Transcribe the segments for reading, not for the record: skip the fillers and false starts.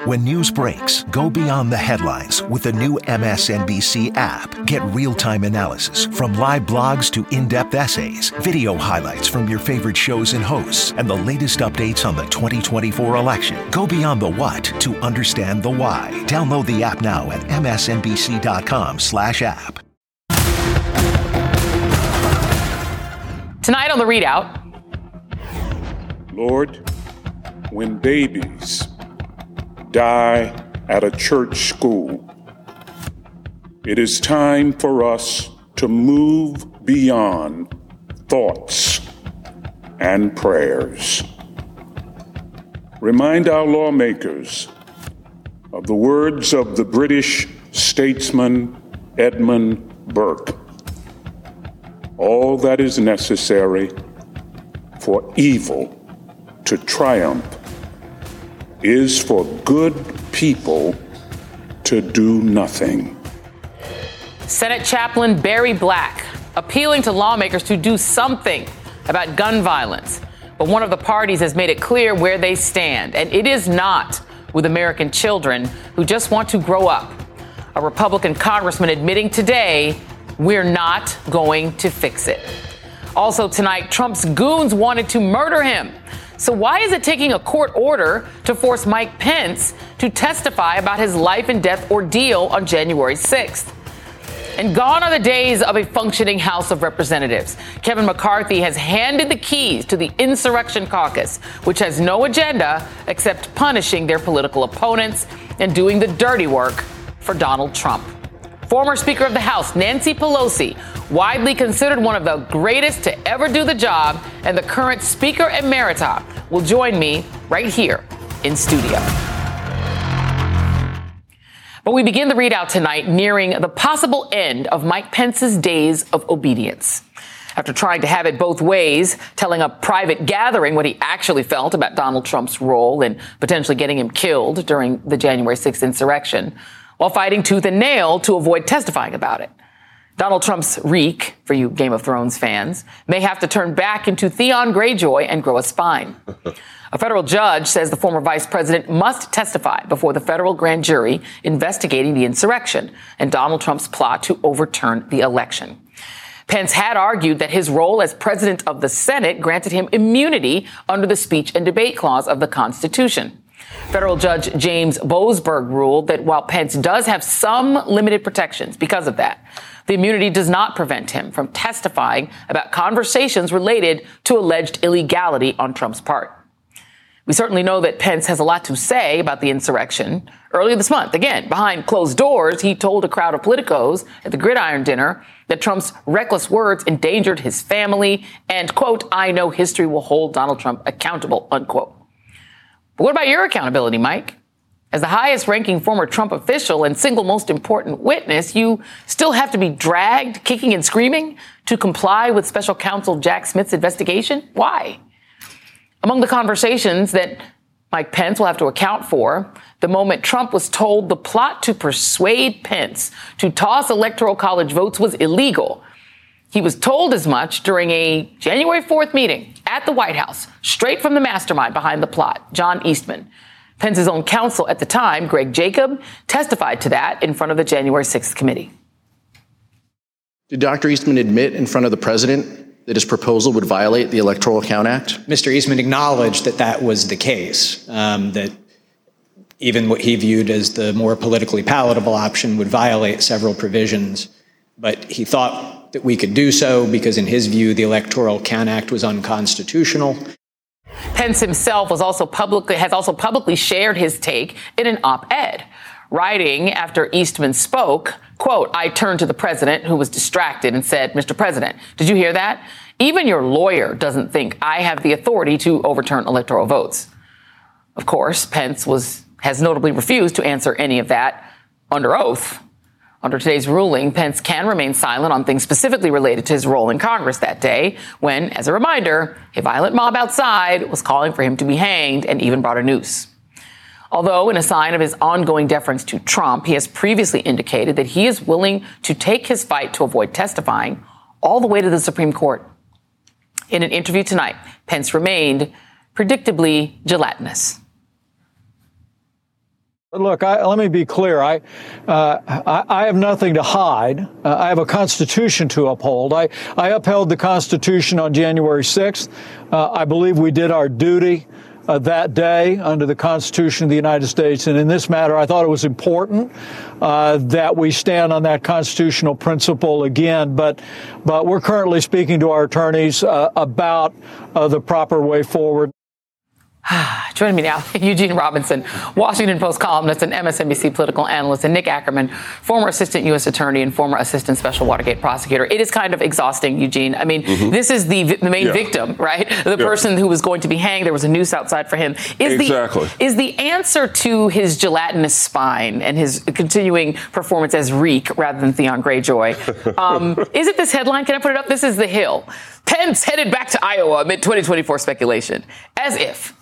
When news breaks, go beyond the headlines with the new MSNBC app. Get real-time analysis from live blogs to in-depth essays, video highlights from your favorite shows and hosts, and the latest updates on the 2024 election. Go beyond the what to understand the why. Download the app now at msnbc.com/app. Tonight on The ReidOut. Lord, when babies die at a church school, it is time for us to move beyond thoughts and prayers. Remind our lawmakers of the words of the British statesman Edmund Burke. All that is necessary for evil to triumph is for good people to do nothing. Senate Chaplain Barry Black appealing to lawmakers to do something about gun violence. But one of the parties has made it clear where they stand, and it is not with American children who just want to grow up. A Republican congressman admitting today, we're not going to fix it. Also tonight, Trump's goons wanted to murder him. So why is it taking a court order to force Mike Pence to testify about his life and death ordeal on January 6th? And gone are the days of a functioning House of Representatives. Kevin McCarthy has handed the keys to the Insurrection Caucus, which has no agenda except punishing their political opponents and doing the dirty work for Donald Trump. Former Speaker of the House, Nancy Pelosi, widely considered one of the greatest to ever do the job, and the current Speaker Emerita will join me right here in studio. But we begin the ReidOut tonight nearing the possible end of Mike Pence's days of obedience. After trying to have it both ways, telling a private gathering what he actually felt about Donald Trump's role in potentially getting him killed during the January 6th insurrection, while fighting tooth and nail to avoid testifying about it. Donald Trump's reek, for you Game of Thrones fans, may have to turn back into Theon Greyjoy and grow a spine. A federal judge says the former vice president must testify before the federal grand jury investigating the insurrection and Donald Trump's plot to overturn the election. Pence had argued that his role as president of the Senate granted him immunity under the speech and debate clause of the Constitution. Federal Judge James Boasberg ruled that while Pence does have some limited protections because of that, the immunity does not prevent him from testifying about conversations related to alleged illegality on Trump's part. We certainly know that Pence has a lot to say about the insurrection. Earlier this month, again, behind closed doors, he told a crowd of politicos at the Gridiron dinner that Trump's reckless words endangered his family and, quote, I know history will hold Donald Trump accountable, unquote. But what about your accountability, Mike? As the highest ranking former Trump official and single most important witness, you still have to be dragged kicking and screaming to comply with special counsel Jack Smith's investigation? Why? Among the conversations that Mike Pence will have to account for, the moment Trump was told the plot to persuade Pence to toss Electoral College votes was illegal. He was told as much during a January 4th meeting at the White House, straight from the mastermind behind the plot, John Eastman. Pence's own counsel at the time, Greg Jacob, testified to that in front of the January 6th committee. Did Dr. Eastman admit in front of the president that his proposal would violate the Electoral Count Act? Mr. Eastman acknowledged that that was the case, that even what he viewed as the more politically palatable option would violate several provisions. But he thought that we could do so because, in his view, the Electoral Count Act was unconstitutional. Pence himself has also publicly shared his take in an op-ed, writing after Eastman spoke, quote, I turned to the president, who was distracted, and said, Mr. President, did you hear that? Even your lawyer doesn't think I have the authority to overturn electoral votes. Of course, Pence has notably refused to answer any of that under oath. Under today's ruling, Pence can remain silent on things specifically related to his role in Congress that day when, as a reminder, a violent mob outside was calling for him to be hanged and even brought a noose. Although, in a sign of his ongoing deference to Trump, he has previously indicated that he is willing to take his fight to avoid testifying all the way to the Supreme Court. In an interview tonight, Pence remained predictably gelatinous. Look, let me be clear. I have nothing to hide. I have a Constitution to uphold. I upheld the Constitution on January 6th. I believe we did our duty that day under the Constitution of the United States. And in this matter, I thought it was important that we stand on that constitutional principle again. But we're currently speaking to our attorneys about the proper way forward. Joining me now, Eugene Robinson, Washington Post columnist and MSNBC political analyst, and Nick Ackerman, former assistant U.S. attorney and former assistant special Watergate prosecutor. It is kind of exhausting, Eugene. I mean, this is the main victim, right? The person who was going to be hanged. There was a noose outside for him. Is the answer to his gelatinous spine and his continuing performance as Reek rather than Theon Greyjoy? Is it this headline? Can I put it up? This is The Hill. Pence headed back to Iowa amid 2024 speculation. As if.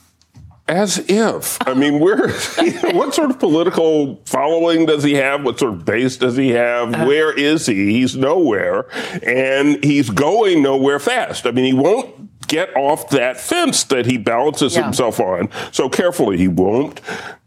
I mean, what sort of political following does he have? What sort of base does he have? Where is he? He's nowhere, and he's going nowhere fast. I mean, he won't get off that fence that he balances himself on so carefully. He won't,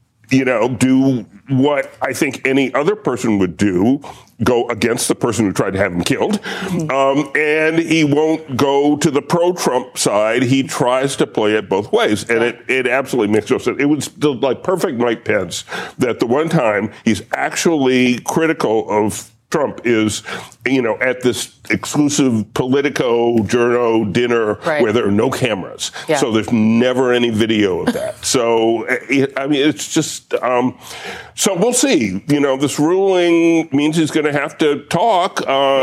do what I think any other person would do, go against the person who tried to have him killed. And he won't go to the pro-Trump side. He tries to play it both ways. And it absolutely makes no sense. It was still like perfect Mike Pence that the one time he's actually critical of Trump is, at this exclusive Politico-journo dinner where there are no cameras. Yeah. So there's never any video of that. So, it's just, so we'll see. This ruling means he's going to have to talk.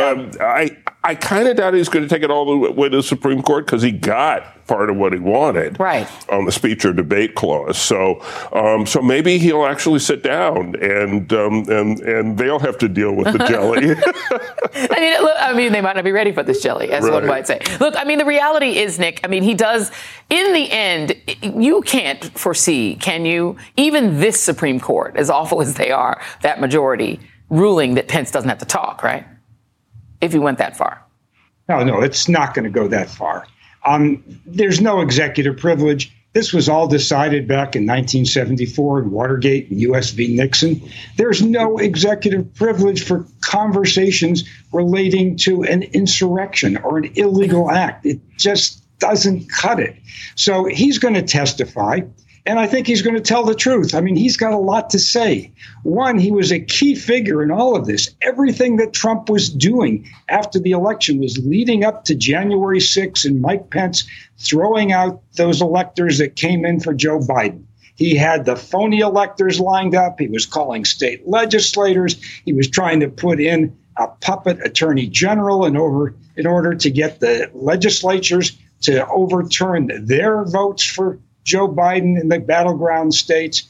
I kind of doubt he's going to take it all the way to the Supreme Court because he got part of what he wanted on the speech or debate clause. So maybe he'll actually sit down and they'll have to deal with the jelly. They might not be ready for this jelly, as one might say. Look, the reality is, Nick, he does, in the end, you can't foresee, can you, even this Supreme Court, as awful as they are, that majority, ruling that Pence doesn't have to talk, right? If you went that far. No, it's not going to go that far. There's no executive privilege. This was all decided back in 1974 in Watergate and U.S. v. Nixon. There's no executive privilege for conversations relating to an insurrection or an illegal act. It just doesn't cut it. So he's going to testify. And I think he's going to tell the truth. He's got a lot to say. One, he was a key figure in all of this. Everything that Trump was doing after the election was leading up to January 6th and Mike Pence throwing out those electors that came in for Joe Biden. He had the phony electors lined up. He was calling state legislators. He was trying to put in a puppet attorney general in order to get the legislatures to overturn their votes for Joe Biden in the battleground states.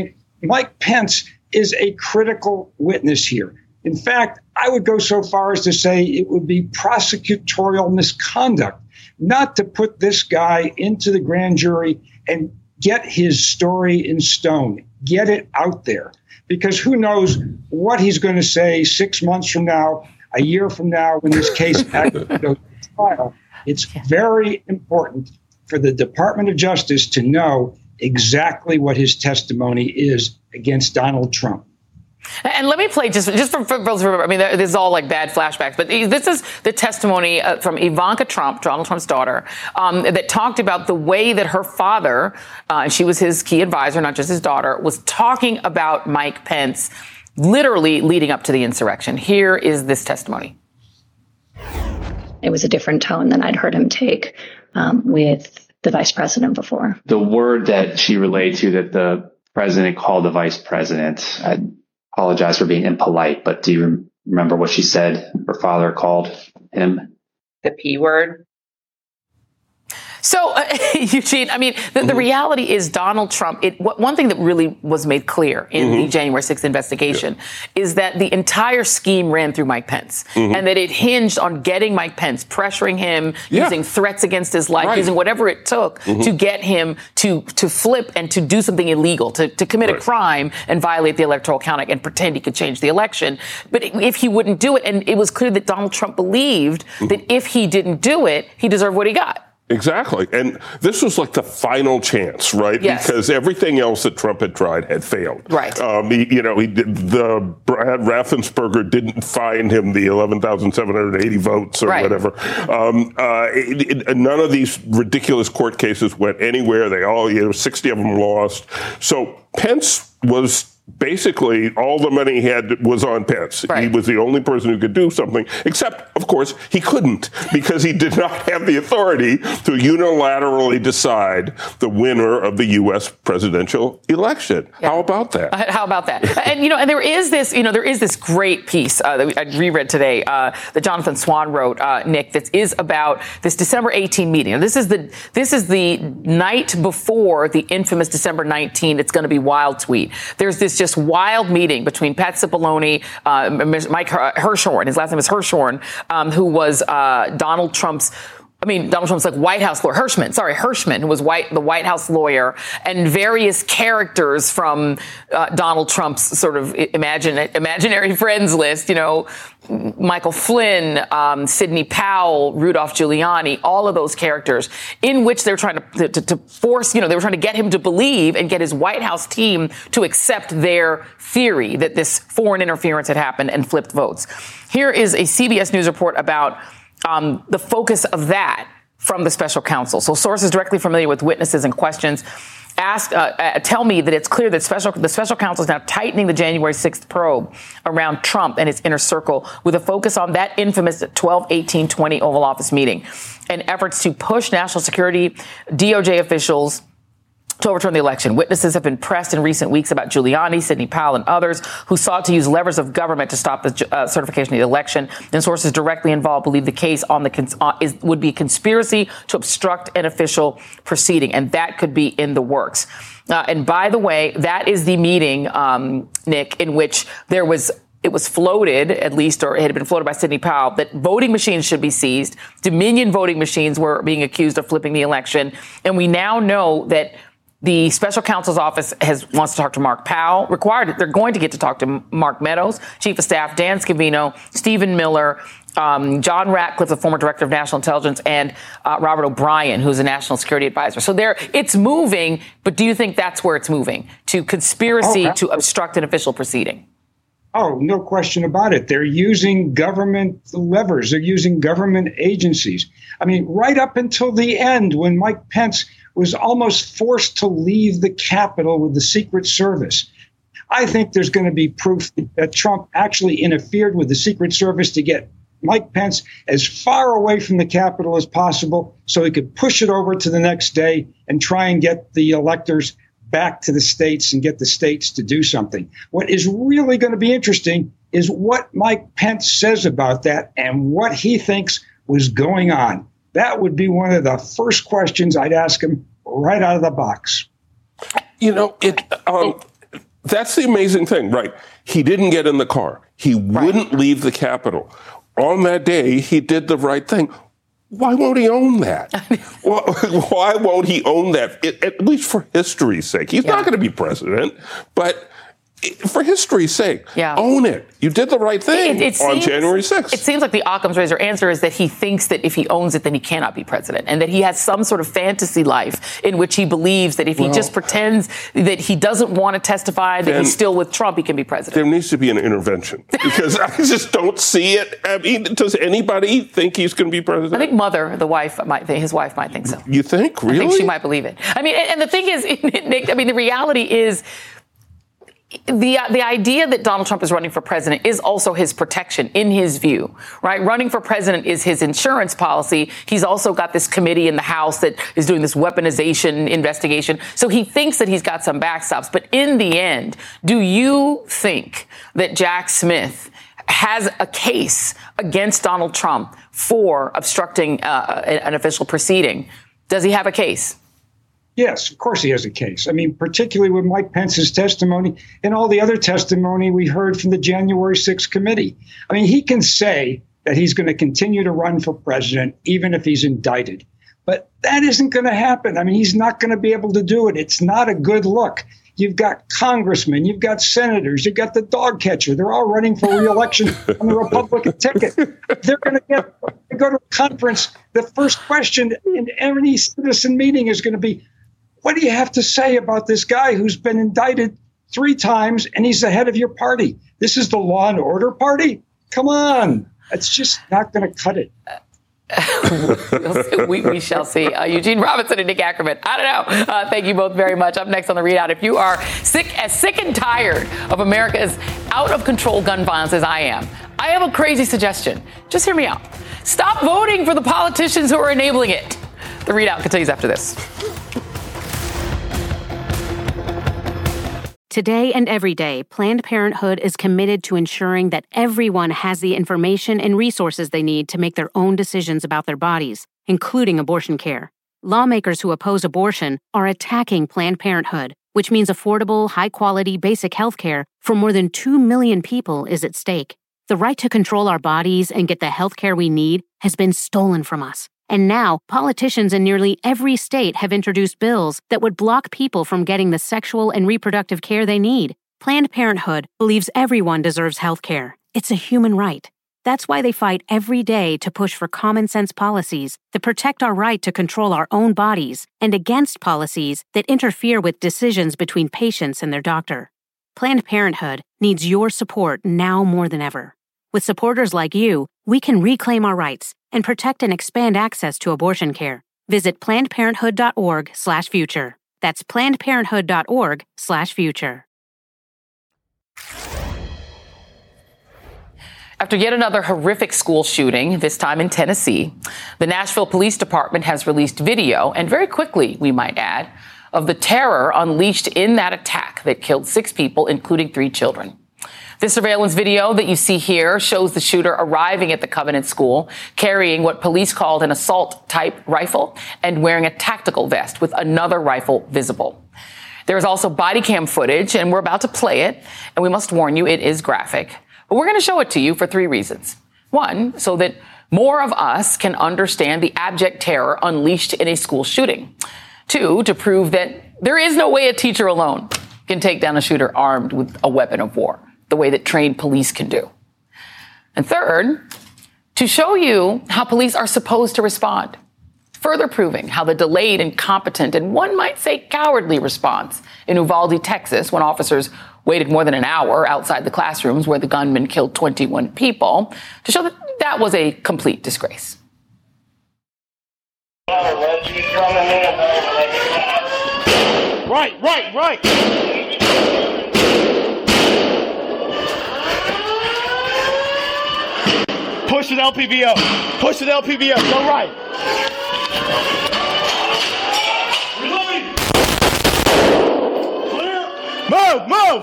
Mike Pence is a critical witness here. In fact, I would go so far as to say it would be prosecutorial misconduct not to put this guy into the grand jury and get his story in stone, get it out there. Because who knows what he's going to say 6 months from now, a year from now, when this case actually goes to trial. It's very important for the Department of Justice to know exactly what his testimony is against Donald Trump. And let me play just for those who remember, this is all like bad flashbacks, but this is the testimony from Ivanka Trump, Donald Trump's daughter, that talked about the way that her father, and she was his key advisor, not just his daughter, was talking about Mike Pence literally leading up to the insurrection. Here is this testimony. It was a different tone than I'd heard him take with the vice president before. The word that she relayed to that the president called the vice president, I apologize for being impolite, but do you remember what she said her father called him? The P word. So, Eugene, the reality is Donald Trump, one thing that really was made clear in the January 6th investigation is that the entire scheme ran through Mike Pence and that it hinged on getting Mike Pence, pressuring him, using threats against his life, using whatever it took to get him to flip and to do something illegal, to commit a crime and violate the Electoral Count Act and pretend he could change the election. But if he wouldn't do it, and it was clear that Donald Trump believed that if he didn't do it, he deserved what he got. Exactly. And this was like the final chance, right? Yes. Because everything else that Trump had tried had failed. Right. Brad Raffensperger didn't find him the 11,780 votes or whatever. None of these ridiculous court cases went anywhere. They all, 60 of them lost. So Pence was basically all the money he had was on Pence. Right. He was the only person who could do something, except, of course, he couldn't because he did not have the authority to unilaterally decide the winner of the U.S. presidential election. Yeah. How about that? How about that? And, and there is this great piece that I reread today that Jonathan Swan wrote, Nick, that is about this December 18 meeting. And this is the night before the infamous December 19, it's going to be wild tweet. There's this just wild meeting between Pat Cipollone, Mike Hirschhorn, his last name is Hirschhorn, who was Donald Trump's like White House lawyer, Hirschman, who was the White House lawyer, and various characters from Donald Trump's sort of imaginary friends list, Michael Flynn, Sidney Powell, Rudolph Giuliani, all of those characters, in which they're trying to force, they were trying to get him to believe and get his White House team to accept their theory that this foreign interference had happened and flipped votes. Here is a CBS News report about the focus of that from the special counsel. So sources directly familiar with witnesses and questions tell me that it's clear that the special counsel is now tightening the January 6th probe around Trump and his inner circle with a focus on that infamous 12/18/20 Oval Office meeting and efforts to push national security DOJ officials to overturn the election. Witnesses have been pressed in recent weeks about Giuliani, Sidney Powell, and others who sought to use levers of government to stop the certification of the election. And sources directly involved believe the case would be a conspiracy to obstruct an official proceeding, and that could be in the works. And by the way, that is the meeting, Nick, in which it was floated, at least, or it had been floated by Sidney Powell, that voting machines should be seized. Dominion voting machines were being accused of flipping the election. And we now know that the special counsel's office wants to talk to Mark Powell. They're going to get to talk to Mark Meadows, Chief of Staff Dan Scavino, Stephen Miller, John Ratcliffe, the former director of national intelligence, and Robert O'Brien, who's a national security advisor. So it's moving, but do you think that's where it's moving? To conspiracy to obstruct an official proceeding? Oh, no question about it. They're using government levers. They're using government agencies. Right up until the end, when Mike Pence was almost forced to leave the Capitol with the Secret Service. I think there's going to be proof that Trump actually interfered with the Secret Service to get Mike Pence as far away from the Capitol as possible so he could push it over to the next day and try and get the electors back to the states and get the states to do something. What is really going to be interesting is what Mike Pence says about that and what he thinks was going on. That would be one of the first questions I'd ask him right out of the box. That's the amazing thing, right? He didn't get in the car. He wouldn't leave the Capitol. On that day, he did the right thing. Why won't he own that? Why won't he own that? At least for history's sake. He's not going to be president, but for history's sake, own it. You did the right thing on January 6th. It seems like the Occam's razor answer is that he thinks that if he owns it, then he cannot be president, and that he has some sort of fantasy life in which he believes that if he just pretends that he doesn't want to testify, that he's still with Trump, he can be president. There needs to be an intervention because I just don't see it. Does anybody think he's going to be president? I think his wife might think so. You think? Really? I think she might believe it. And the thing is, Nick, the reality is, the idea that Donald Trump is running for president is also his protection, in his view, right? Running for president is his insurance policy. He's also got this committee in the House that is doing this weaponization investigation. So he thinks that he's got some backstops. But in the end, do you think that Jack Smith has a case against Donald Trump for obstructing an official proceeding? Does he have a case? Yes, of course he has a case. Particularly with Mike Pence's testimony and all the other testimony we heard from the January 6th committee. He can say that he's going to continue to run for president, even if he's indicted. But that isn't going to happen. He's not going to be able to do it. It's not a good look. You've got congressmen, you've got senators, you've got the dog catcher. They're all running for re-election on the Republican ticket. They're going to go to a conference. The first question in any citizen meeting is going to be, what do you have to say about this guy who's been indicted 3 times and he's the head of your party? This is the law and order party? Come on. It's just not going to cut it. we shall see. Eugene Robinson and Nick Ackerman. I don't know. Thank you both very much. Up next on the ReidOut, if you are sick and tired of America's out of control gun violence as I am, I have a crazy suggestion. Just hear me out. Stop voting for the politicians who are enabling it. The ReidOut continues after this. Today and every day, Planned Parenthood is committed to ensuring that everyone has the information and resources they need to make their own decisions about their bodies, including abortion care. Lawmakers who oppose abortion are attacking Planned Parenthood, which means affordable, high-quality, basic health care for more than 2 million people is at stake. The right to control our bodies and get the health care we need has been stolen from us. And now, politicians in nearly every state have introduced bills that would block people from getting the sexual and reproductive care they need. Planned Parenthood believes everyone deserves health care. It's a human right. That's why they fight every day to push for common-sense policies that protect our right to control our own bodies and against policies that interfere with decisions between patients and their doctor. Planned Parenthood needs your support now more than ever. With supporters like you, we can reclaim our rights and protect and expand access to abortion care. Visit PlannedParenthood.org/future. That's PlannedParenthood.org/future. After yet another horrific school shooting, this time in Tennessee, the Nashville Police Department has released video, and very quickly, we might add, of the terror unleashed in that attack that killed 6 people, including 3 children. This surveillance video that you see here shows the shooter arriving at the Covenant School, carrying what police called an assault-type rifle and wearing a tactical vest with another rifle visible. There is also body cam footage, and we're about to play it, and we must warn you, it is graphic. But we're going to show it to you for 3 reasons. 1, so that more of us can understand the abject terror unleashed in a school shooting. 2, to prove that there is no way a teacher alone can take down a shooter armed with a weapon of war, the way that trained police can do. And 3rd, to show you how police are supposed to respond, further proving how the delayed, incompetent, and one might say cowardly response in Uvalde, Texas, when officers waited more than an hour outside the classrooms where the gunman killed 21 people, to show that that was a complete disgrace. Right. Push the LPVO. Go right. Reloading. Clear. Move.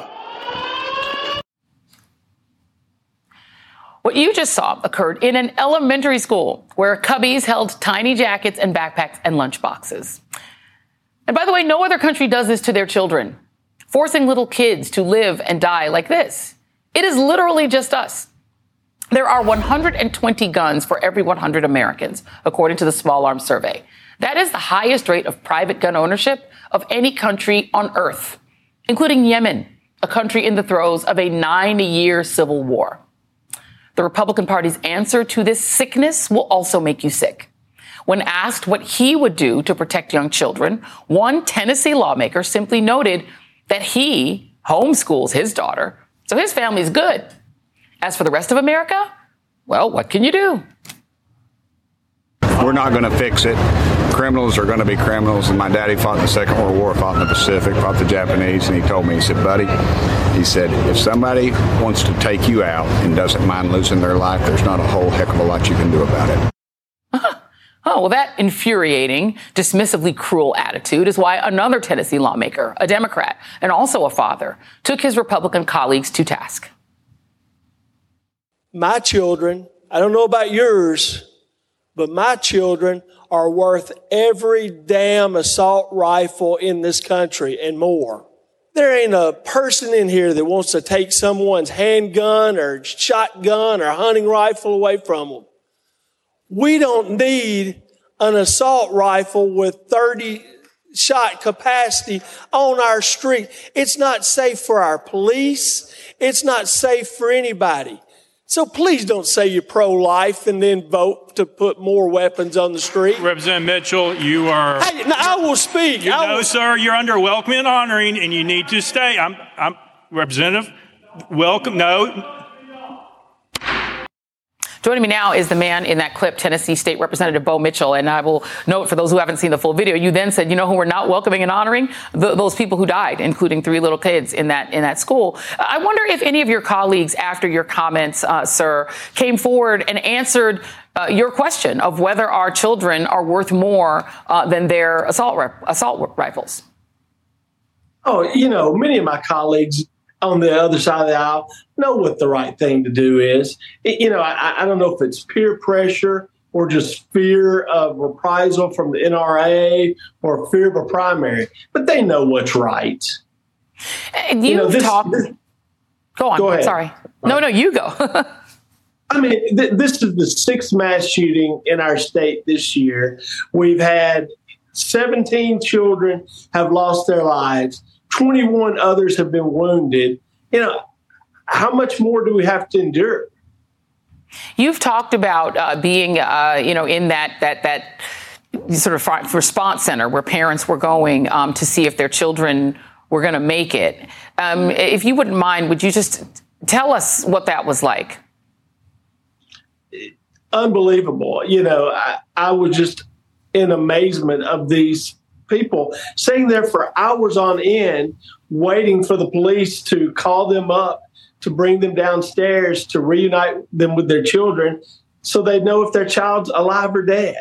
What you just saw occurred in an elementary school where cubbies held tiny jackets and backpacks and lunchboxes. And by the way, no other country does this to their children, forcing little kids to live and die like this. It is literally just us. There are 120 guns for every 100 Americans, according to the Small Arms Survey. That is the highest rate of private gun ownership of any country on earth, including Yemen, a country in the throes of a 9-year civil war. The Republican Party's answer to this sickness will also make you sick. When asked what he would do to protect young children, one Tennessee lawmaker simply noted that he homeschools his daughter, so his family's good. As for the rest of America, well, what can you do? We're not going to fix it. Criminals are going to be criminals. And my daddy fought in the Second World War, fought in the Pacific, fought the Japanese. And he told me, he said, buddy, he said, if somebody wants to take you out and doesn't mind losing their life, there's not a whole heck of a lot you can do about it. Oh, well, that infuriating, dismissively cruel attitude is why another Tennessee lawmaker, a Democrat, and also a father, took his Republican colleagues to task. My children, I don't know about yours, but my children are worth every damn assault rifle in this country and more. There ain't a person in here that wants to take someone's handgun or shotgun or hunting rifle away from them. We don't need an assault rifle with 30 shot capacity on our street. It's not safe for our police. It's not safe for anybody. So please don't say you're pro-life and then vote to put more weapons on the street. Representative Mitchell, you are... I will speak. No, sir, you're under welcome and honoring, and you need to stay. I'm Representative, welcome. No. Joining me now is the man in that clip, Tennessee State Representative Bo Mitchell. And I will note for those who haven't seen the full video, you then said, you know who we're not welcoming and honoring? Those people who died, including 3 little kids in that school. I wonder if any of your colleagues, after your comments, sir, came forward and answered your question of whether our children are worth more than their assault rifles. Oh, many of my colleagues on the other side of the aisle know what the right thing to do is. I don't know if it's peer pressure or just fear of reprisal from the NRA or fear of a primary, but they know what's right. And Go on. Go ahead. Sorry. No, you go. I mean, this is the 6th mass shooting in our state this year. We've had 17 children have lost their lives. 21 others have been wounded. How much more do we have to endure? You've talked about being, in that sort of response center where parents were going to see if their children were going to make it. If you wouldn't mind, would you just tell us what that was like? Unbelievable. I was just in amazement of these people sitting there for hours on end, waiting for the police to call them up, to bring them downstairs, to reunite them with their children so they know if their child's alive or dead.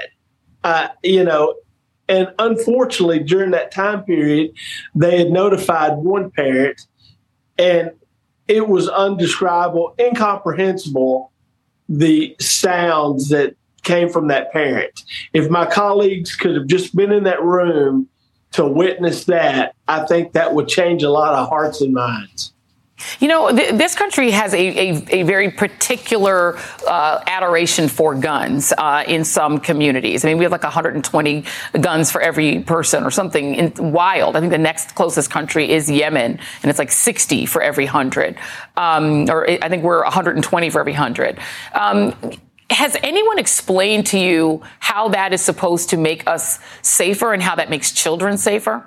And unfortunately, during that time period, they had notified one parent, and it was undescribable, incomprehensible, the sounds that came from that parent. If my colleagues could have just been in that room to witness that, I think that would change a lot of hearts and minds. This country has a very particular adoration for guns in some communities. I mean, we have like 120 guns for every person or something wild. I think the next closest country is Yemen, and it's like 60 for every 100. Or I think we're 120 for every 100. Has anyone explained to you how that is supposed to make us safer and how that makes children safer?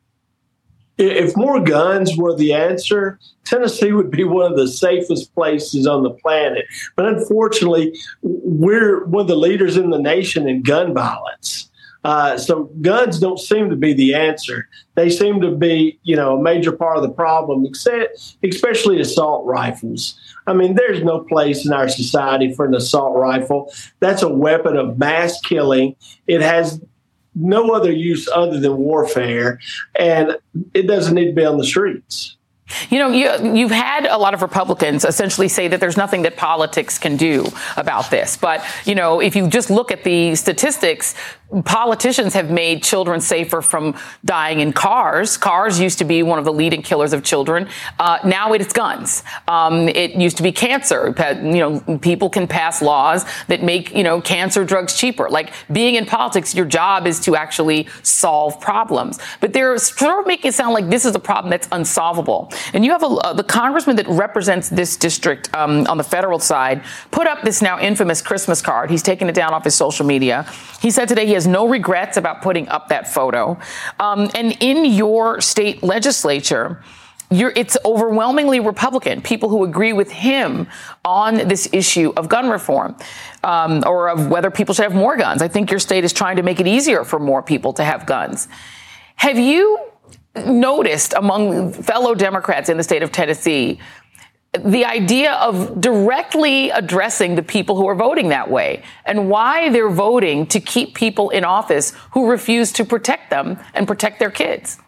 If more guns were the answer, Tennessee would be one of the safest places on the planet. But unfortunately, we're one of the leaders in the nation in gun violence. So guns don't seem to be the answer. They seem to be, a major part of the problem, especially assault rifles. I mean, there's no place in our society for an assault rifle. That's a weapon of mass killing. It has no other use other than warfare, and it doesn't need to be on the streets. You've had a lot of Republicans essentially say that there's nothing that politics can do about this. But, if you just look at the statistics, politicians have made children safer from dying in cars. Cars used to be one of the leading killers of children. Now it's guns. It used to be cancer. People can pass laws that make, cancer drugs cheaper. Like being in politics, your job is to actually solve problems. But they're sort of making it sound like this is a problem that's unsolvable. And you have the congressman that represents this district on the federal side put up this now infamous Christmas card. He's taken it down off his social media. He said today he has no regrets about putting up that photo. And in your state legislature, it's overwhelmingly Republican, people who agree with him on this issue of gun reform or of whether people should have more guns. I think your state is trying to make it easier for more people to have guns. Have you noticed among fellow Democrats in the state of Tennessee the idea of directly addressing the people who are voting that way and why they're voting to keep people in office who refuse to protect them and protect their kids?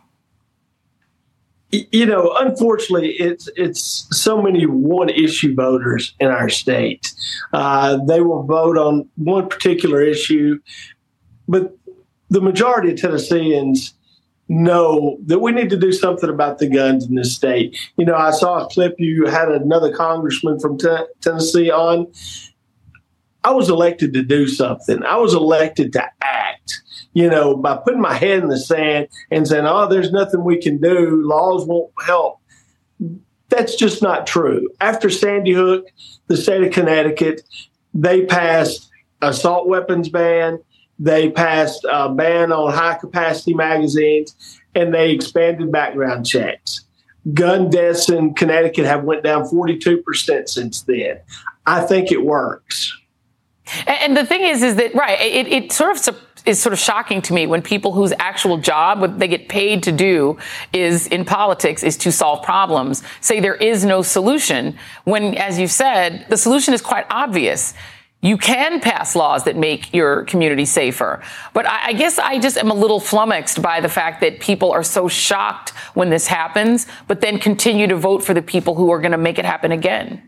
Unfortunately, it's so many one-issue voters in our state. They will vote on one particular issue, but the majority of Tennesseans know that we need to do something about the guns in this state. I saw a clip, you had another congressman from Tennessee on. I was elected to do something. I was elected to act, by putting my head in the sand and saying, there's nothing we can do. Laws won't help. That's just not true. After Sandy Hook, the state of Connecticut, they passed assault weapons ban. They passed a ban on high-capacity magazines, and they expanded background checks. Gun deaths in Connecticut have went down 42% since then. I think it works. And the thing is that, right, it sort of shocking to me when people whose actual job, what they get paid to do in politics is to solve problems, say there is no solution, when, as you said, the solution is quite obvious. You can pass laws that make your community safer. But I guess I just am a little flummoxed by the fact that people are so shocked when this happens, but then continue to vote for the people who are going to make it happen again.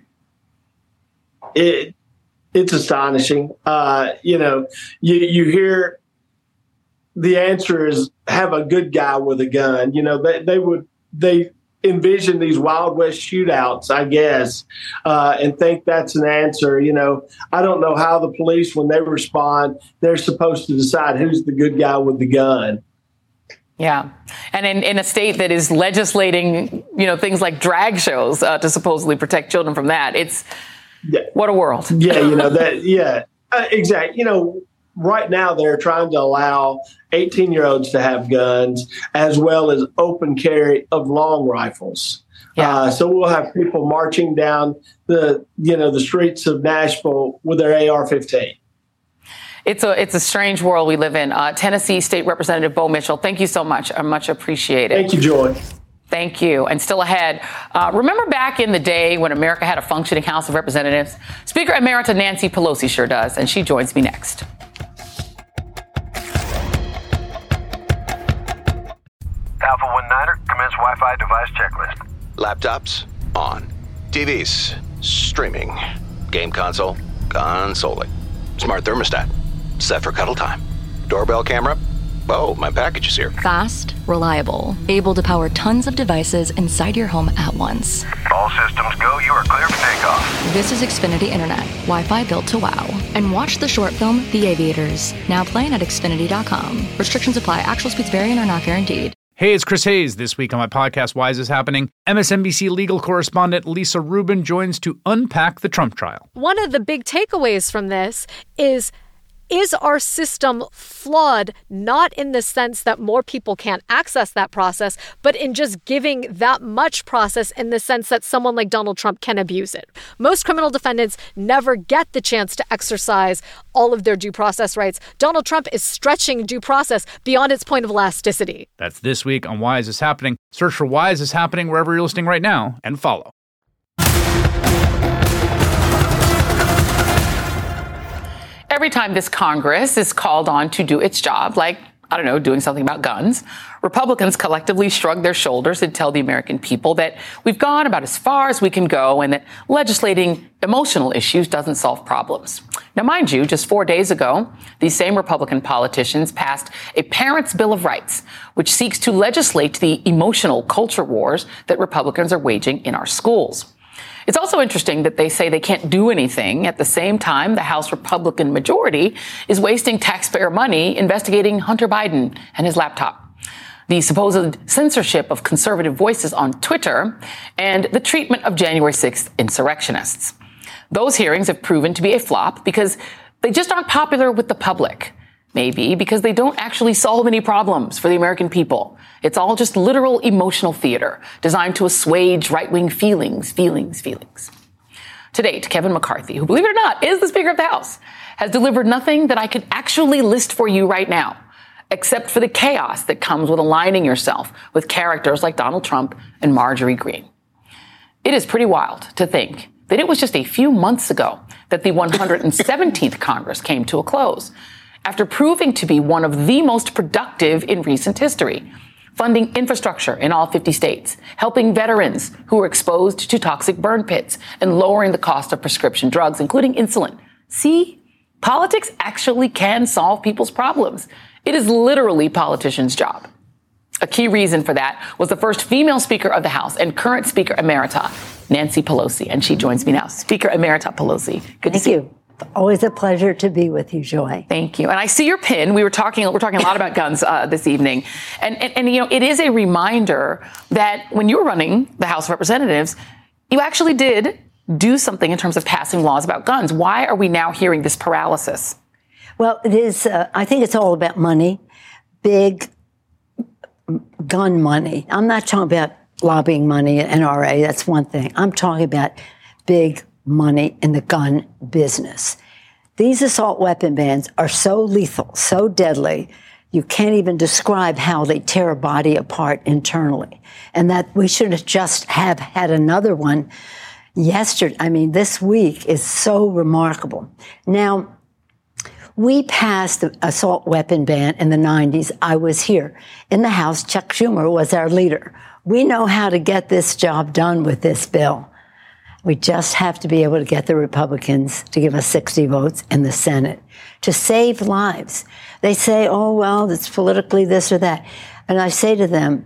It's astonishing. You hear the answer is have a good guy with a gun. They envision these Wild West shootouts, I guess, and think that's an answer. I don't know how the police, when they respond, they're supposed to decide who's the good guy with the gun. Yeah. And in a state that is legislating, things like drag shows to supposedly protect children from that, what a world. Yeah, exactly. Right now they're trying to allow 18-year-olds to have guns as well as open carry of long rifles. Yeah. So we'll have people marching down the streets of Nashville with their AR-15. It's a strange world we live in. Tennessee State Representative Bo Mitchell, thank you so much. I much appreciate it. Thank you, Joy. Thank you. And still ahead, remember back in the day when America had a functioning House of Representatives? Speaker Emerita Nancy Pelosi sure does, and she joins me next. Alpha 19er, commence Wi-Fi device checklist. Laptops, on. TVs, streaming. Game console, consoling. Smart thermostat, set for cuddle time. Doorbell camera, oh, my package is here. Fast, reliable, able to power tons of devices inside your home at once. All systems go, you are clear for takeoff. This is Xfinity Internet, Wi-Fi built to wow. And watch the short film, The Aviators, now playing at Xfinity.com. Restrictions apply. Actual speeds vary and are not guaranteed. Hey, it's Chris Hayes. This week on my podcast, Why Is This Happening? MSNBC legal correspondent Lisa Rubin joins to unpack the Trump trial. One of the big takeaways from this is our system flawed, not in the sense that more people can't access that process, but in just giving that much process in the sense that someone like Donald Trump can abuse it. Most criminal defendants never get the chance to exercise all of their due process rights. Donald Trump is stretching due process beyond its point of elasticity. That's this week on Why Is This Happening? Search for Why Is This Happening wherever you're listening right now and follow. Every time this Congress is called on to do its job, like, doing something about guns, Republicans collectively shrug their shoulders and tell the American people that we've gone about as far as we can go and that legislating emotional issues doesn't solve problems. Now, mind you, just 4 days ago, these same Republican politicians passed a Parents' Bill of Rights, which seeks to legislate the emotional culture wars that Republicans are waging in our schools. It's also interesting that they say they can't do anything. At the same time, the House Republican majority is wasting taxpayer money investigating Hunter Biden and his laptop, the supposed censorship of conservative voices on Twitter, and the treatment of January 6th insurrectionists. Those hearings have proven to be a flop because they just aren't popular with the public. Maybe because they don't actually solve any problems for the American people. It's all just literal emotional theater designed to assuage right-wing feelings. To date, Kevin McCarthy, who, believe it or not, is the Speaker of the House, has delivered nothing that I could actually list for you right now, except for the chaos that comes with aligning yourself with characters like Donald Trump and Marjorie Greene. It is pretty wild to think that it was just a few months ago that the 117th Congress came to a close, after proving to be one of the most productive in recent history, funding infrastructure in all 50 states, helping veterans who were exposed to toxic burn pits, and lowering the cost of prescription drugs, including insulin. See, politics actually can solve people's problems. It is literally politicians' job. A key reason for that was the first female Speaker of the House and current Speaker Emerita, Nancy Pelosi, and she joins me now. Speaker Emerita Pelosi, good to see you. Always a pleasure to be with you, Joy. Thank you. And I see your pin. We're talking a lot about guns this evening. And you know, it is a reminder that when you were running the House of Representatives, you actually did do something in terms of passing laws about guns. Why are we now hearing this paralysis? Well, it is, I think it's all about money, big gun money. I'm not talking about lobbying money at NRA. That's one thing. I'm talking about big money in the gun business. These assault weapon bans are so lethal, so deadly, you can't even describe how they tear a body apart internally. And that we should just have had another one yesterday. I mean, this week is so remarkable. Now, we passed the assault weapon ban in the 90s. I was here in the House. Chuck Schumer was our leader. We know how to get this job done with this bill. We just have to be able to get the Republicans to give us 60 votes in the Senate to save lives. They say, oh, well, it's politically this or that. And I say to them,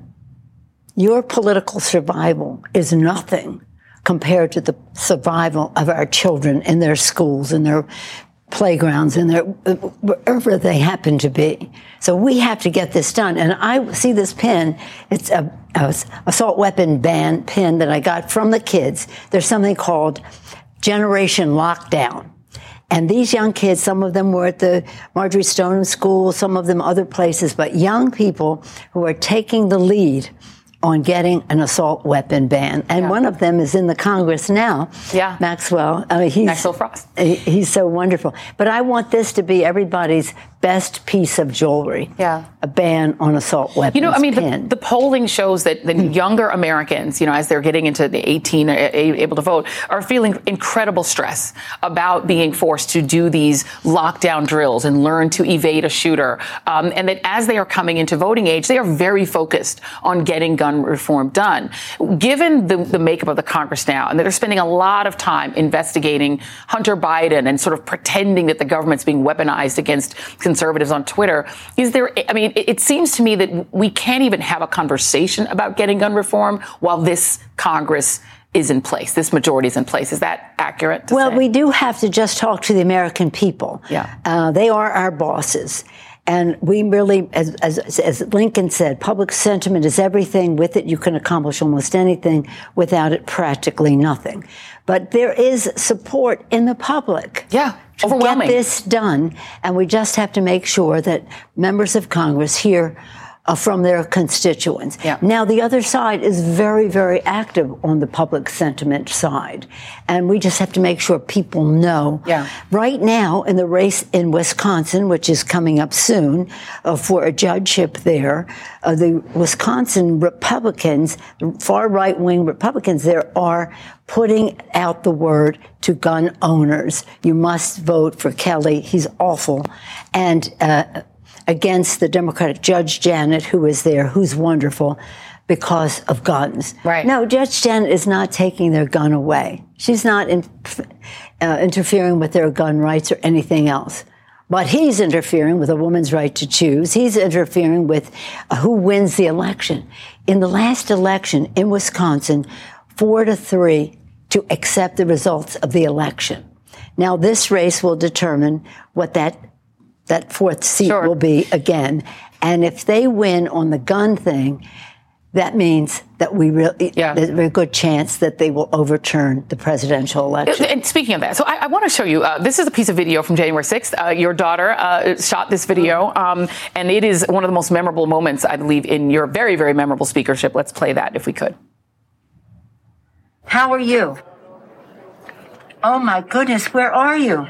your political survival is nothing compared to the survival of our children in their schools, in their playgrounds, in their wherever they happen to be. So we have to get this done. And I see this pin. It's a assault weapon ban pin that I got from the kids. There's something called Generation Lockdown. And these young kids, some of them were at the Marjorie Stoneman School, some of them other places, but young people who are taking the lead on getting an assault weapon ban. And one of them is in the Congress now. Yeah. Maxwell. Maxwell Frost. He's so wonderful. But I want this to be everybody's best piece of jewelry. Yeah. A ban on assault weapons. You know, I mean, the polling shows that the younger Americans, you know, as they're getting into the 18, able to vote, are feeling incredible stress about being forced to do these lockdown drills and learn to evade a shooter. And that as they are coming into voting age, they are very focused on getting gun reform done. Given the makeup of the Congress now, and that they're spending a lot of time investigating Hunter Biden and sort of pretending that the government's being weaponized against conservatives on Twitter, is there, I mean, it seems to me that we can't even have a conversation about getting gun reform while this Congress is in place, this majority is in place. Is that accurate to say? We do have to just talk to the American people. Yeah. They are our bosses. And we really, as Lincoln said, public sentiment is everything. With it, you can accomplish almost anything. Without it, practically nothing. But there is support in the public. Yeah, to overwhelming. Get this done. And we just have to make sure that members of Congress hear from their constituents. Yeah. Now, the other side is very, very active on the public sentiment side. And we just have to make sure people know. Yeah. Right now, in the race in Wisconsin, which is coming up soon, for a judgeship there, the Wisconsin Republicans, far right-wing Republicans there, are putting out the word to gun owners. You must vote for Kelly. He's awful. And against the Democratic Judge Janet, who is there, who's wonderful, because of guns. Right. No, Judge Janet is not taking their gun away. She's not interfering with their gun rights or anything else. But he's interfering with a woman's right to choose. He's interfering with who wins the election. In the last election in Wisconsin, 4-3 to accept the results of the election. Now, this race will determine what that fourth seat will be again. And if they win on the gun thing, that means that there's a very good chance that they will overturn the presidential election. And speaking of that, so I want to show you, this is a piece of video from January 6th. Your daughter shot this video, and it is one of the most memorable moments, I believe, in your very, very memorable speakership. Let's play that if we could. How are you? Oh, my goodness, where are you?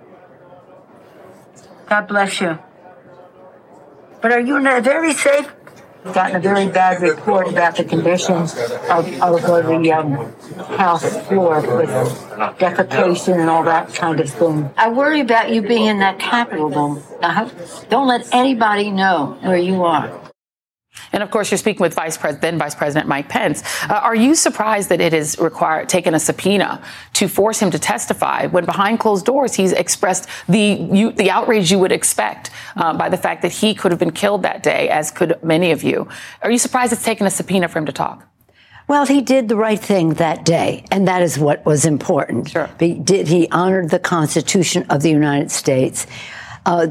God bless you. But are you very safe? I've gotten a very bad report about the conditions of the house floor with defecation and all that kind of thing. I worry about you being in that Capitol room. Don't let anybody know where you are. And of course, you're speaking with then Vice President Mike Pence. Are you surprised that it has taken a subpoena to force him to testify when behind closed doors he's expressed the outrage you would expect by the fact that he could have been killed that day, as could many of you? Are you surprised it's taken a subpoena for him to talk? Well, he did the right thing that day, and that is what was important. Sure. He honored the Constitution of the United States. Now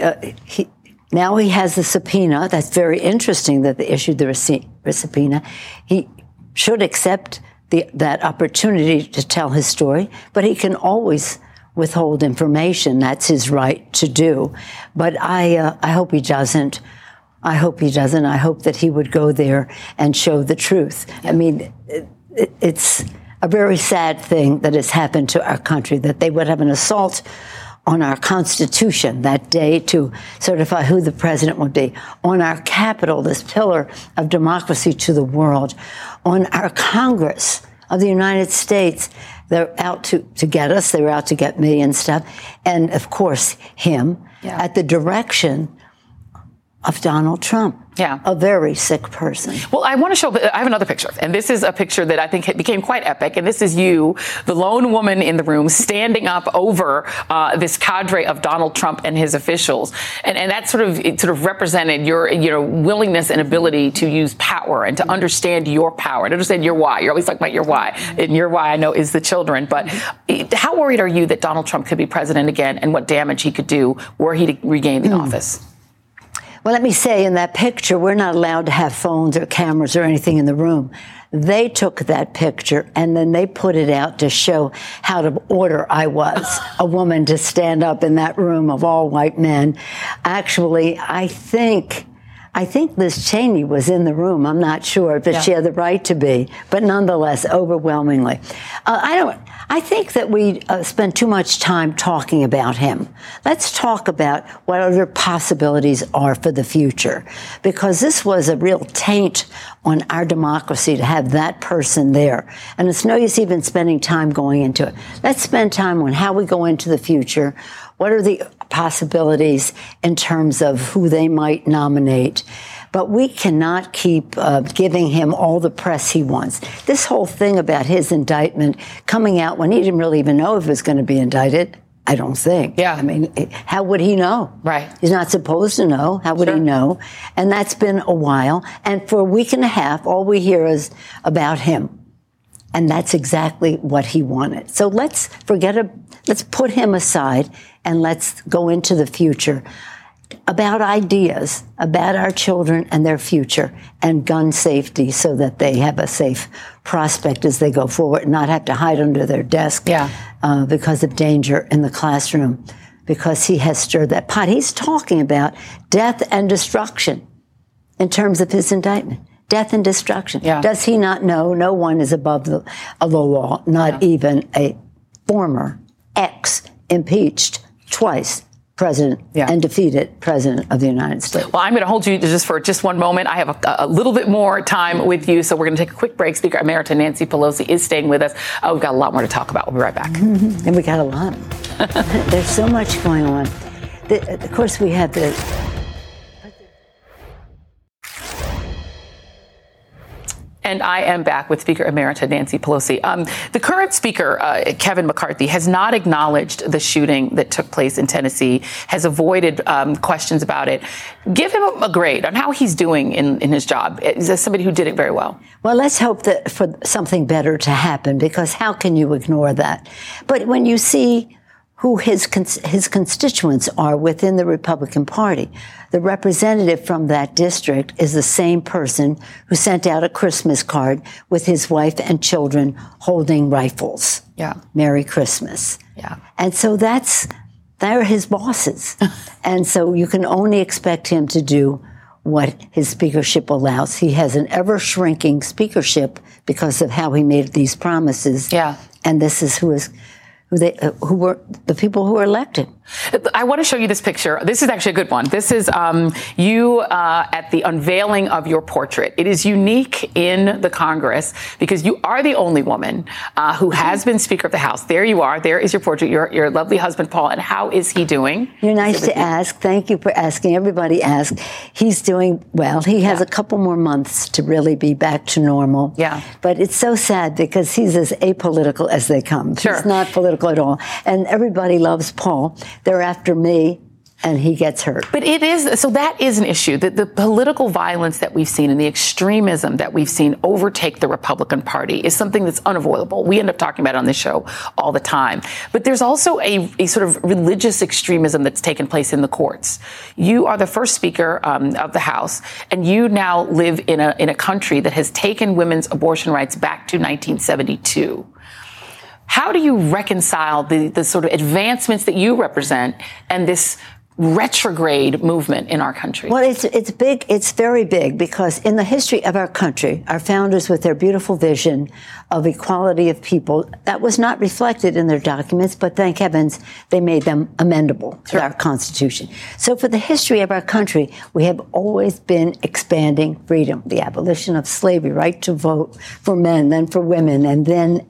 he has the subpoena. That's very interesting that they issued the subpoena. He should accept that opportunity to tell his story, but he can always withhold information. That's his right to do. But I hope he doesn't. I hope he doesn't. I hope that he would go there and show the truth. I mean, it's a very sad thing that has happened to our country, that they would have an assault on our Constitution that day to certify who the president would be, on our Capitol, this pillar of democracy to the world, on our Congress of the United States. They're out to get us. They were out to get me and stuff. And, of course, him at the direction of Donald Trump. Yeah. A very sick person. Well, I want to show, I have another picture. And this is a picture that I think became quite epic. And this is you, the lone woman in the room, standing up over this cadre of Donald Trump and his officials. And that sort of represented your willingness and ability to use power and to understand your power and understand your why. You're always talking about your why. And your why, I know, is the children. But how worried are you that Donald Trump could be president again and what damage he could do were he to regain the office? Well, let me say, in that picture, we're not allowed to have phones or cameras or anything in the room. They took that picture and then they put it out to show how to order I was, a woman to stand up in that room of all white men. Actually, I think Liz Cheney was in the room. I'm not sure, but she had the right to be. But nonetheless, overwhelmingly. I think that we spend too much time talking about him. Let's talk about what other possibilities are for the future, because this was a real taint on our democracy to have that person there. And it's no use even spending time going into it. Let's spend time on how we go into the future. What are the possibilities in terms of who they might nominate? But we cannot keep giving him all the press he wants. This whole thing about his indictment coming out when he didn't really even know if he was going to be indicted, I don't think. Yeah. I mean, how would he know? Right. He's not supposed to know. How would he know? And that's been a while. And for a week and a half, all we hear is about him. And that's exactly what he wanted. So let's put him aside and let's go into the future about ideas about our children and their future and gun safety so that they have a safe prospect as they go forward and not have to hide under their desk because of danger in the classroom, because he has stirred that pot. He's talking about death and destruction in terms of his indictment. Death and destruction. Yeah. Does he not know no one is above the law, not even a former ex-impeached twice president and defeated president of the United States? Well, I'm going to hold you for just one moment. I have a little bit more time with you, so we're going to take a quick break. Speaker Emerita Nancy Pelosi is staying with us. We've got a lot more to talk about. We'll be right back. And we got a lot. There's so much going on. Of course, we have the... And I am back with Speaker Emerita Nancy Pelosi. The current Speaker, Kevin McCarthy, has not acknowledged the shooting that took place in Tennessee, has avoided questions about it. Give him a grade on how he's doing in his job. Is somebody who did it very well? Well, let's hope that for something better to happen, because how can you ignore that? But when you see who his constituents are within the Republican Party, the representative from that district is the same person who sent out a Christmas card with his wife and children holding rifles. Yeah. Merry Christmas. Yeah. And so they're his bosses. And so you can only expect him to do what his speakership allows. He has an ever-shrinking speakership because of how he made these promises. Yeah. And this is who were the people who were elected. I want to show you this picture. This is actually a good one. This is you at the unveiling of your portrait. It is unique in the Congress because you are the only woman who has been Speaker of the House. There you are. There is your portrait. Your lovely husband, Paul. And how is he doing? You're nice to ask. Thank you for asking. Everybody asked. He's doing well. He has a couple more months to really be back to normal. Yeah. But it's so sad because he's as apolitical as they come. Sure. He's not political at all. And everybody loves Paul. They're after me and he gets hurt. But it is, so that is an issue, that the political violence that we've seen and the extremism that we've seen overtake the Republican Party is something that's unavoidable. We end up talking about it on this show all the time. But there's also a sort of religious extremism that's taken place in the courts. You are the first Speaker of the House, and you now live in a country that has taken women's abortion rights back to 1972. How do you reconcile the sort of advancements that you represent and this retrograde movement in our country? Well, it's big. It's very big because in the history of our country, our founders with their beautiful vision of equality of people, that was not reflected in their documents, but thank heavens they made them amendable to our Constitution. So for the history of our country, we have always been expanding freedom, the abolition of slavery, right to vote for men, then for women, and then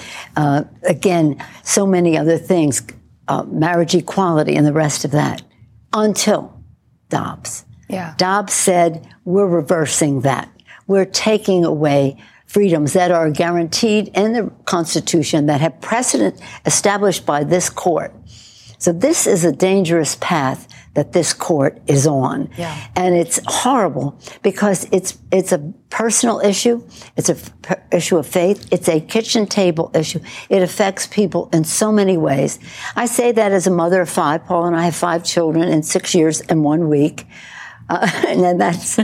again, so many other things, marriage equality and the rest of that. Until Dobbs. Yeah. Dobbs said, we're reversing that. We're taking away freedoms that are guaranteed in the Constitution that have precedent established by this court. So this is a dangerous path that this court is on. Yeah. And it's horrible because it's a personal issue. It's an issue of faith. It's a kitchen table issue. It affects people in so many ways. I say that as a mother of 5. Paul and I have 5 children in 6 years and 1 week. And that's,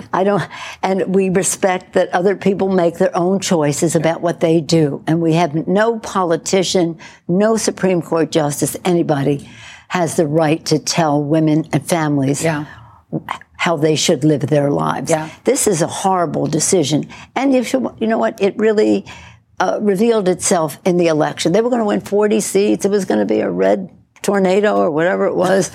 and we respect that other people make their own choices about what they do. And we have no politician, no Supreme Court justice, anybody has the right to tell women and families how they should live their lives. Yeah. This is a horrible decision. And you know what? It really revealed itself in the election. They were going to win 40 seats. It was going to be a red tornado or whatever it was.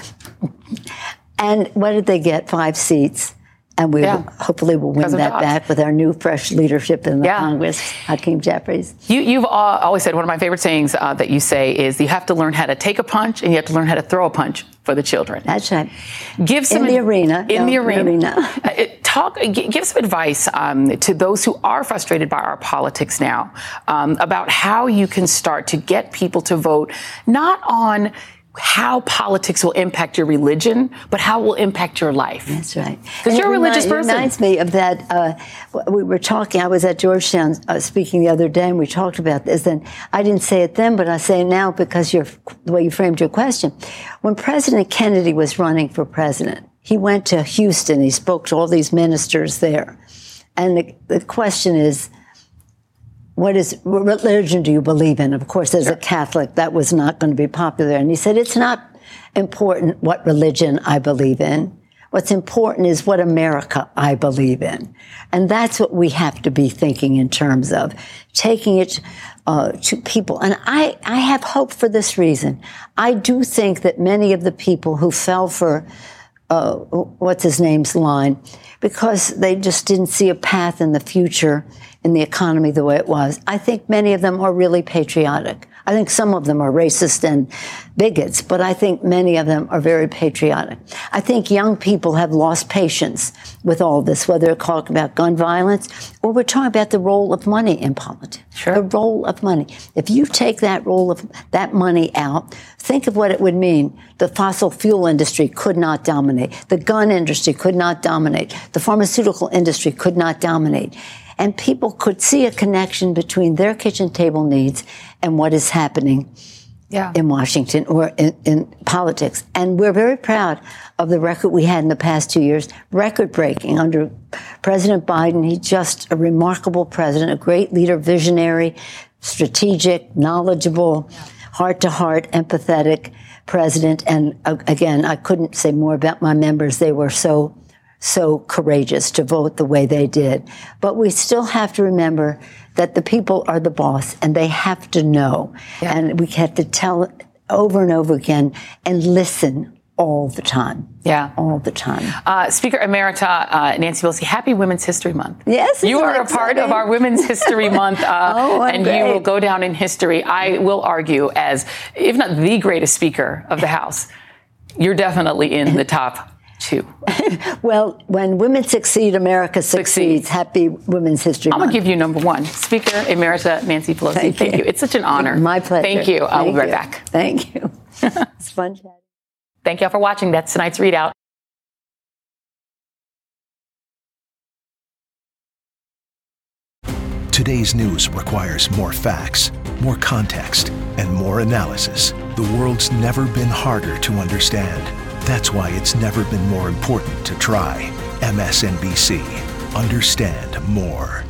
And what did they get? 5 seats. And we hopefully will win that back with our new, fresh leadership in the Congress, Hakeem Jeffries. You've always said, one of my favorite sayings that you say is you have to learn how to take a punch and you have to learn how to throw a punch for the children. That's right. Give some in the arena. Give some advice to those who are frustrated by our politics now about how you can start to get people to vote, not on how politics will impact your religion, but how it will impact your life. That's right. Because you're a religious person. It reminds me of that. We were talking, I was at Georgetown speaking the other day, and we talked about this, and I didn't say it then, but I say it now because the way you framed your question. When President Kennedy was running for president, he went to Houston. He spoke to all these ministers there. And the question is, what religion do you believe in? Of course, as a Catholic, that was not going to be popular. And he said, it's not important what religion I believe in. What's important is what America I believe in. And that's what we have to be thinking in terms of taking it to people. And I have hope for this reason. I do think that many of the people who fell for what's his name's line, because they just didn't see a path in the future in the economy the way it was. I think many of them are really patriotic. I think some of them are racist and bigots, but I think many of them are very patriotic. I think young people have lost patience with all this, whether we're talking about gun violence or we're talking about the role of money in politics. Sure. The role of money. If you take that role of that money out, think of what it would mean. The fossil fuel industry could not dominate. The gun industry could not dominate. The pharmaceutical industry could not dominate. And people could see a connection between their kitchen table needs and what is happening in Washington or in politics. And we're very proud of the record we had in the past 2 years, record-breaking under President Biden. He's just a remarkable president, a great leader, visionary, strategic, knowledgeable, heart-to-heart, empathetic president. And again, I couldn't say more about my members. They were so courageous to vote the way they did. But we still have to remember that the people are the boss and they have to know. Yeah. And we have to tell it over and over again and listen all the time. Yeah. All the time. Speaker Emerita Nancy Pelosi, happy Women's History Month. Yes. You are a part of our Women's History Month, and great. You will go down in history. I will argue as, if not the greatest Speaker of the House, you're definitely in the top 2. Well, when women succeed, America succeeds. Happy Women's History Month. I'm going to give you number 1, Speaker Emerita Nancy Pelosi. Thank you. It's such an honor. My pleasure. Thank you. We'll be right back. Thank you. It's fun chatting. Thank y'all for watching. That's tonight's ReidOut. Today's news requires more facts, more context, and more analysis. The world's never been harder to understand. That's why it's never been more important to try. MSNBC. Understand more.